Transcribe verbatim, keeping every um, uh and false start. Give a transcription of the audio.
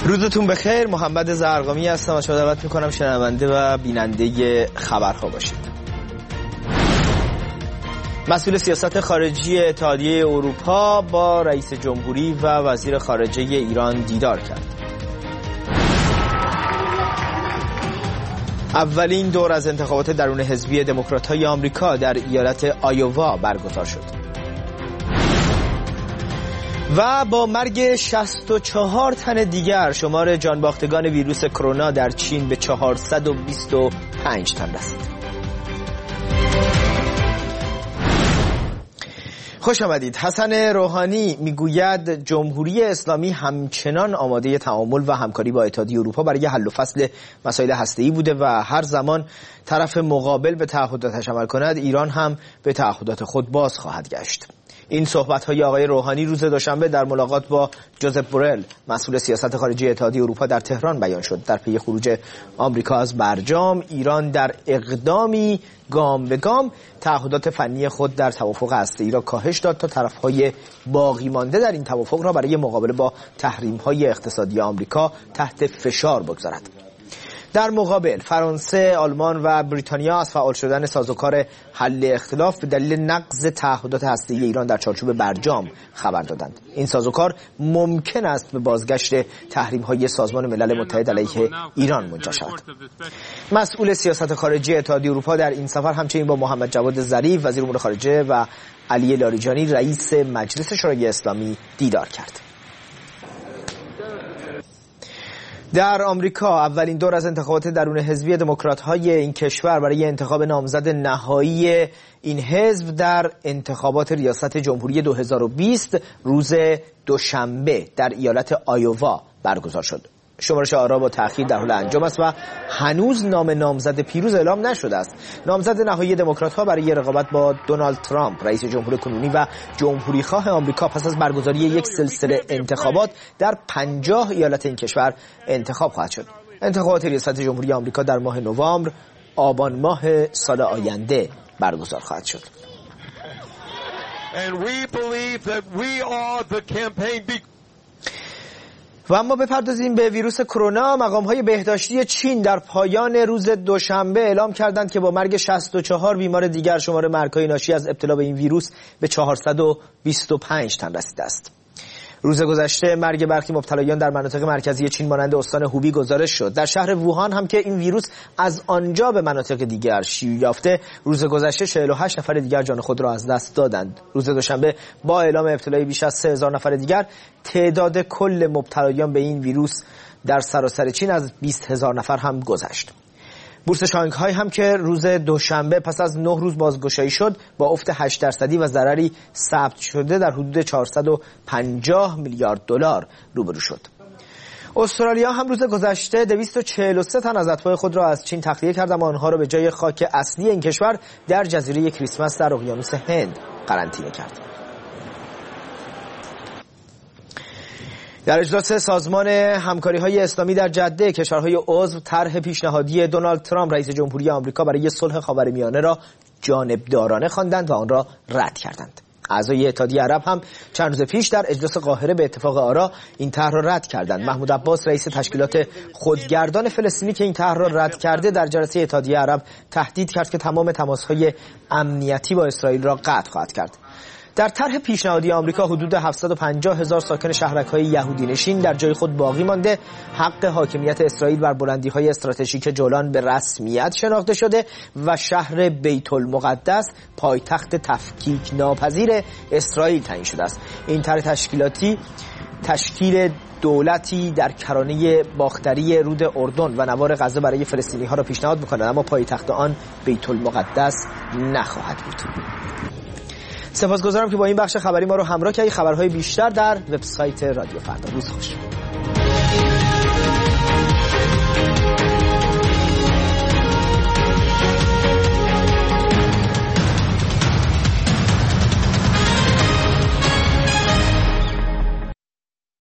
روزتون بخیر. محمد زرقامی هستم و شما دعوت میکنم شنونده و بیننده خبرها باشید. مسئول سیاست خارجی اتحادیه اروپا با رئیس جمهوری و وزیر خارجه ایران دیدار کرد. اولین دور از انتخابات درون حزبی دموکرات‌های آمریکا در ایالت آیووا برگزار شد. و با مرگ شصت و چهار تن دیگر شمار جانباختگان ویروس کرونا در چین به چهارصد و بیست و پنج تن رسید. خوش آمدید. حسن روحانی میگوید جمهوری اسلامی همچنان آماده تعامل و همکاری با اتحادیه اروپا برای حل و فصل مسائل هسته‌ای بوده و هر زمان طرف مقابل به تعهداتش عمل کند ایران هم به تعهدات خود باز خواهد گشت. این صحبت‌های آقای روحانی روز دوشنبه در ملاقات با جوزپ بورل مسئول سیاست خارجی اتحادیه اروپا در تهران بیان شد. در پی خروج آمریکا از برجام، ایران در اقدامی گام به گام تعهدات فنی خود در توافق هسته‌ای را کاهش داد تا طرف‌های باقی مانده در این توافق را برای مقابله با تحریم‌های اقتصادی آمریکا تحت فشار بگذارد. در مقابل فرانسه، آلمان و بریتانیا از فعال شدن سازوکار حل اختلاف به دلیل نقض تعهدات هسته‌ای ایران در چارچوب برجام خبر دادند. این سازوکار ممکن است به بازگشت تحریم‌های سازمان ملل متحد علیه ایران منجر شود. مسئول سیاست خارجی اتحادیه اروپا در این سفر همچنین با محمد جواد ظریف وزیر امور خارجه و علی لاریجانی رئیس مجلس شورای اسلامی دیدار کرد. در آمریکا اولین دور از انتخابات درون حزبی دموکرات‌های این کشور برای انتخاب نامزد نهایی این حزب در انتخابات ریاست جمهوری دو هزار و بیست روز دوشنبه در ایالت آیووا برگزار شد. شمارش آرا با تأخیر در حال انجام است و هنوز نام نامزد پیروز اعلام نشده است. نامزد نهایی دموکرات‌ها برای رقابت با دونالد ترامپ رئیس جمهور کنونی و جمهوری‌خواه آمریکا پس از برگزاری یک سلسله انتخابات در پنجاه ایالت این کشور انتخاب خواهد شد. انتخابات ریاست جمهوری آمریکا در ماه نوامبر آبان ماه سال آینده برگزار خواهد شد. And we believe that we are the campaign. و اما بپردازیم به ویروس کرونا. مقام‌های بهداشتی چین در پایان روز دوشنبه اعلام کردند که با مرگ شصت و چهار بیمار دیگر شمار مرگ‌های ناشی از ابتلا به این ویروس به چهارصد و بیست و پنج تن رسیده است. روز گذشته مرگ برخی مبتلایان در مناطق مرکزی چین مانند استان هوبی گزارش شد. در شهر ووهان هم که این ویروس از آنجا به مناطق دیگر شیوع یافته، روز گذشته چهل و هشت نفر دیگر جان خود را از دست دادند. روز دوشنبه با اعلام ابتلای بیش از سه هزار نفر دیگر، تعداد کل مبتلایان به این ویروس در سراسر چین از بیست هزار نفر هم گذشت. بورس شانگهای هم که روز دوشنبه پس از نه روز بازگشایی شد با افت هشت درصدی و ضرری ثبت شده در حدود چهارصد و پنجاه میلیارد دلار روبرو شد. استرالیا هم روز گذشته دویست و چهل و سه تن از اتباع خود را از چین تخلیه کرد اما آنها را به جای خاک اصلی این کشور در جزیره کریسمس در اقیانوس هند قرنطینه کرد. در اجلاس سازمان همکاری‌های اسلامی در جده، کشورهای عضو طرح پیشنهادی دونالد ترامپ رئیس جمهوری آمریکا برای صلح خاورمیانه را جانبدارانه خواندند و آن را رد کردند. اعضای اتحادیه عرب هم چند روز پیش در اجلاس قاهره به اتفاق آرا این طرح را رد کردند. محمود عباس رئیس تشکیلات خودگردان فلسطینی که این طرح را رد کرده در جلسه اتحادیه عرب تهدید کرد که تمام تماس‌های امنیتی با اسرائیل را قطع خواهد کرد. در طرح پیشنهادی آمریکا حدود هفتصد و پنجاه هزار ساکن شهرک‌های یهودی نشین در جای خود باقی مانده، حق حاکمیت اسرائیل بر بلندی‌های استراتژیک جولان به رسمیت شناخته شده و شهر بیت المقدس پایتخت تفکیک ناپذیر اسرائیل تعیین شده است. این طرح تشکیلاتی تشکیل دولتی در کرانه باختری رود اردن و نوار غزه برای فلسطینی‌ها را پیشنهاد می‌کند اما پایتخت آن بیت المقدس نخواهد بود. سپاسگزارم که با این بخش خبری ما رو همراه کردید. خبرهای بیشتر در وبسایت رادیو فردا. روز خوش.